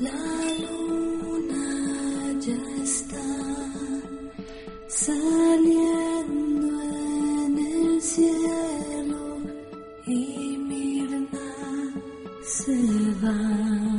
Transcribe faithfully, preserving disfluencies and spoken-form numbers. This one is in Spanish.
La luna ya está saliendo en el cielo y Mirna se va.